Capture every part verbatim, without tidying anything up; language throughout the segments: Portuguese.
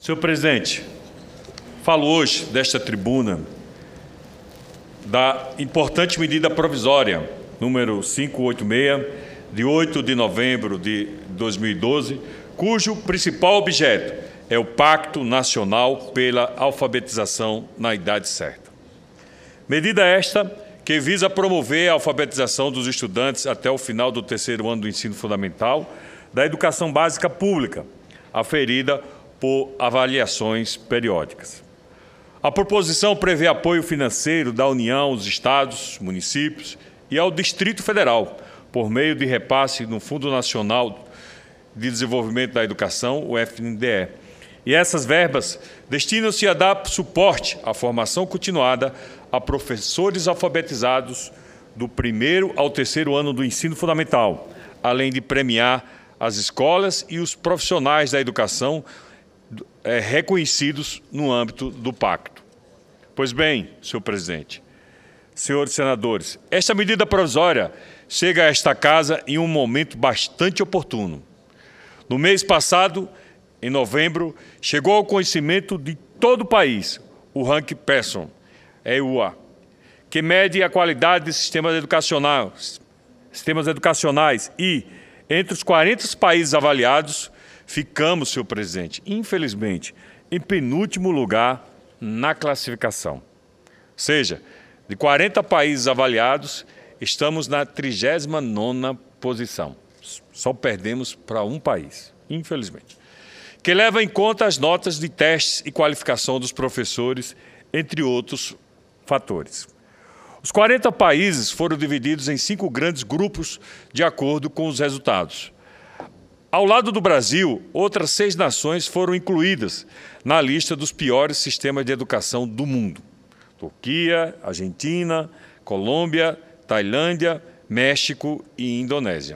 Senhor presidente, falo hoje desta tribuna da importante medida provisória número quinhentos e oitenta e seis, de oito de novembro de dois mil e doze, cujo principal objeto é o Pacto Nacional pela Alfabetização na Idade Certa. Medida esta que visa promover a alfabetização dos estudantes até o final do terceiro ano do ensino fundamental da educação básica pública, aferida por avaliações periódicas. A proposição prevê apoio financeiro da União, aos estados, municípios e ao Distrito Federal, por meio de repasse no Fundo Nacional de Desenvolvimento da Educação, o F N D E. E essas verbas destinam-se a dar suporte à formação continuada a professores alfabetizados do primeiro ao terceiro ano do ensino fundamental, além de premiar as escolas e os profissionais da educação é, reconhecidos no âmbito do pacto. Pois bem, senhor presidente, senhores senadores, esta medida provisória chega a esta casa em um momento bastante oportuno. No mês passado, em novembro, chegou ao conhecimento de todo o país o Ranking Pearson, E U A, que mede a qualidade de sistemas educacionais, sistemas educacionais e, entre os quarenta países avaliados, ficamos, senhor presidente, infelizmente, em penúltimo lugar na classificação. Ou seja, de quarenta países avaliados, estamos na trigésima nona posição. Só perdemos para um país, infelizmente, que leva em conta as notas de testes e qualificação dos professores, entre outros fatores. Os quarenta países foram divididos em cinco grandes grupos de acordo com os resultados. Ao lado do Brasil, outras seis nações foram incluídas na lista dos piores sistemas de educação do mundo: Turquia, Argentina, Colômbia, Tailândia, México e Indonésia.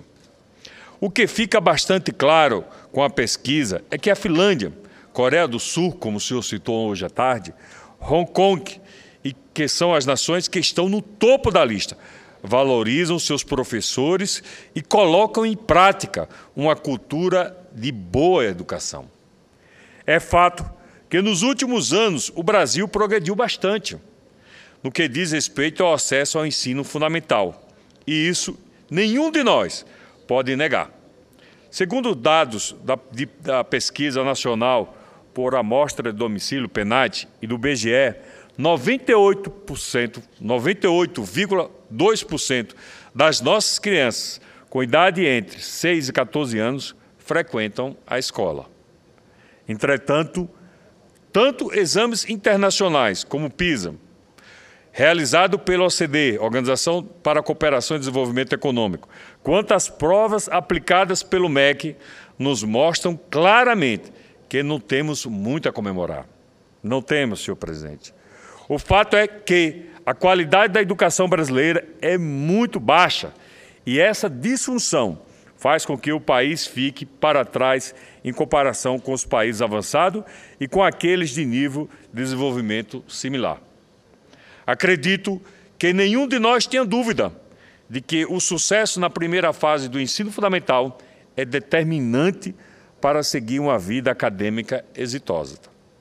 O que fica bastante claro com a pesquisa é que a Finlândia, Coreia do Sul, como o senhor citou hoje à tarde, Hong Kong, e que são as nações que estão no topo da lista, valorizam seus professores e colocam em prática uma cultura de boa educação. É fato que nos últimos anos o Brasil progrediu bastante no que diz respeito ao acesso ao ensino fundamental, e isso nenhum de nós pode negar. Segundo dados da, de, da pesquisa nacional por amostra de domicílio PNAD e do B G E, noventa e oito por cento, noventa e oito vírgula dois por cento das nossas crianças com idade entre seis e quatorze anos frequentam a escola. Entretanto, tanto exames internacionais como o PISA, realizado pela O C D E, Organização para a Cooperação e Desenvolvimento Econômico, quanto as provas aplicadas pelo M E C, nos mostram claramente que não temos muito a comemorar. Não temos, senhor presidente. O fato é que a qualidade da educação brasileira é muito baixa e essa disfunção faz com que o país fique para trás em comparação com os países avançados e com aqueles de nível de desenvolvimento similar. Acredito que nenhum de nós tenha dúvida de que o sucesso na primeira fase do ensino fundamental é determinante para seguir uma vida acadêmica exitosa.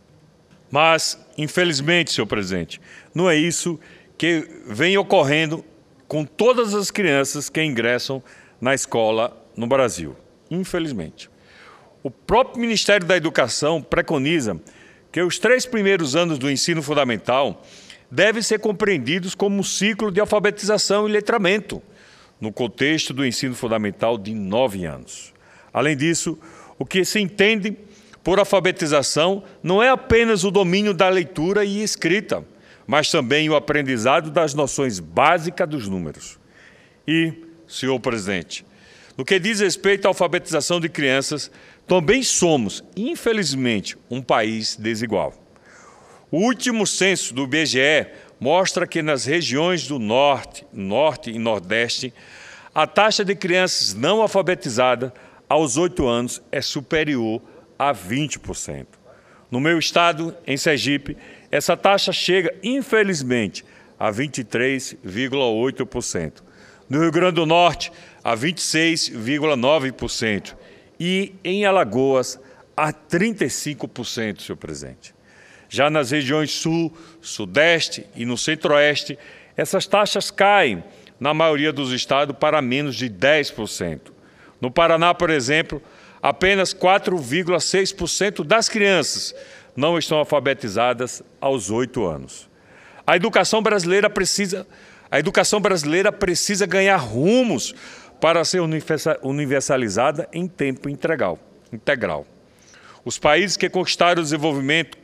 Mas, infelizmente, senhor presidente, não é isso que vem ocorrendo com todas as crianças que ingressam na escola no Brasil. Infelizmente. O próprio Ministério da Educação preconiza que os três primeiros anos do ensino fundamental devem ser compreendidos como um ciclo de alfabetização e letramento, no contexto do ensino fundamental de nove anos. Além disso, o que se entende por alfabetização não é apenas o domínio da leitura e escrita, mas também o aprendizado das noções básicas dos números. E, senhor presidente, no que diz respeito à alfabetização de crianças, também somos, infelizmente, um país desigual. O último censo do B G E mostra que nas regiões do Norte, Norte e Nordeste, a taxa de crianças não alfabetizadas aos oito anos é superior a vinte por cento. No meu estado, em Sergipe, essa taxa chega, infelizmente, a vinte e três vírgula oito por cento. No Rio Grande do Norte, a vinte e seis vírgula nove por cento. E em Alagoas, a trinta e cinco por cento, senhor presidente. Já nas regiões Sul, Sudeste e no Centro-Oeste, essas taxas caem, na maioria dos estados, para menos de dez por cento. No Paraná, por exemplo, apenas quatro vírgula seis por cento das crianças não estão alfabetizadas aos oito anos. A educação brasileira precisa, a educação brasileira precisa ganhar rumos para ser universalizada em tempo integral. integral. Os países que conquistaram o desenvolvimento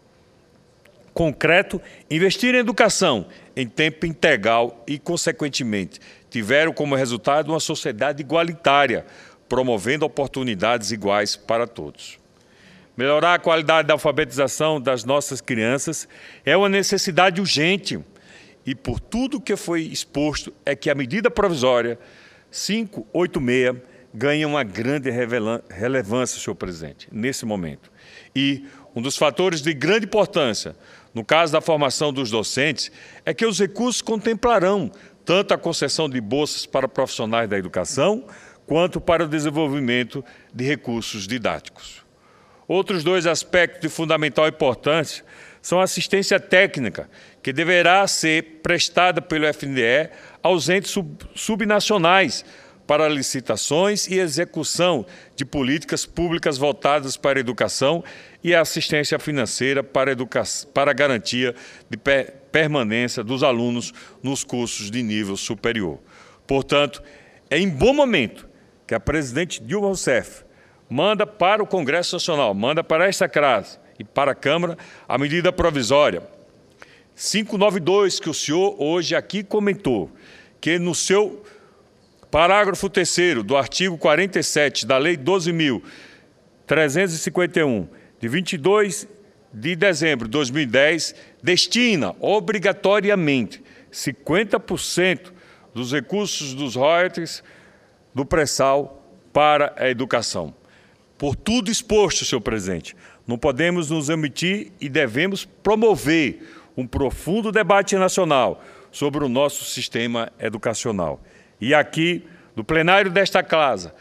concreto investiram em educação em tempo integral e, consequentemente, tiveram como resultado uma sociedade igualitária, promovendo oportunidades iguais para todos. Melhorar a qualidade da alfabetização das nossas crianças é uma necessidade urgente e, por tudo que foi exposto, é que a medida provisória quinhentos e oitenta e seis ganha uma grande relevância, senhor presidente, nesse momento. E um dos fatores de grande importância, no caso da formação dos docentes, é que os recursos contemplarão tanto a concessão de bolsas para profissionais da educação, quanto para o desenvolvimento de recursos didáticos. Outros dois aspectos de fundamental importância são a assistência técnica, que deverá ser prestada pelo F N D E aos entes sub subnacionais para licitações e execução de políticas públicas voltadas para a educação e a assistência financeira para, educa para a garantia de per permanência dos alunos nos cursos de nível superior. Portanto, é em bom momento que a presidente Dilma Rousseff manda para o Congresso Nacional, manda para esta casa e para a Câmara a medida provisória quinhentos e noventa e dois, que o senhor hoje aqui comentou, que no seu parágrafo terceiro do artigo quarenta e sete da Lei doze mil trezentos e cinquenta e um, de vinte e dois de dezembro de dois mil e dez, destina obrigatoriamente cinquenta por cento dos recursos dos royalties do pré-sal para a educação. Por tudo exposto, senhor presidente, não podemos nos omitir e devemos promover um profundo debate nacional sobre o nosso sistema educacional. E aqui, no plenário desta casa,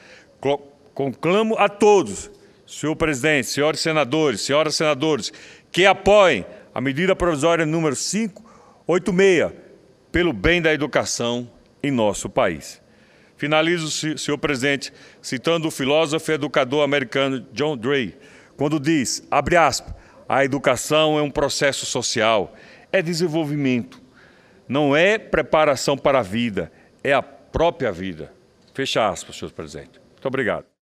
conclamo a todos, senhor presidente, senhores senadores, senhoras senadores, que apoiem a medida provisória número quinhentos e oitenta e seis pelo bem da educação em nosso país. Finalizo, senhor presidente, citando o filósofo e educador americano John Dewey, quando diz, abre aspas, a educação é um processo social, é desenvolvimento, não é preparação para a vida, é a própria vida. Fecha aspas, senhor presidente. Muito obrigado.